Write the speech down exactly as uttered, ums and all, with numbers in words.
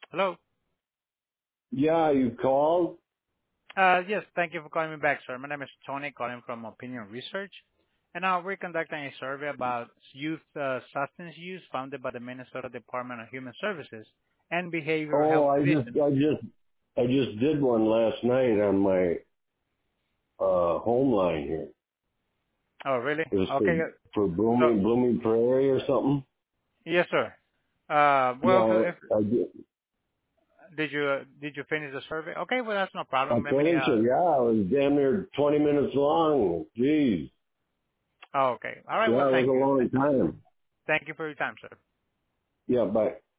Hello. Yeah, you called? Uh, yes, thank you for calling me back, sir. My name is Tony, calling from Opinion Research, and uh, we're conducting a survey about youth uh, substance use founded by the Minnesota Department of Human Services and Behavioral Oh, Health I just, Division. I just, I just did one last night on my uh home line here. Oh, really? It was for Okay. uh, for So, Blooming Blooming Prairie or something. yes, sir. Uh, well, Yeah, if, I did. did you uh, did you finish the survey? Okay, well that's no I problem. Let me. finished it. Uh, Yeah, it was damn near twenty minutes long. Jeez. oh, okay. All right. Well, Yeah, it was thank a you. long time. Thank you for your time, sir. Yeah, bye.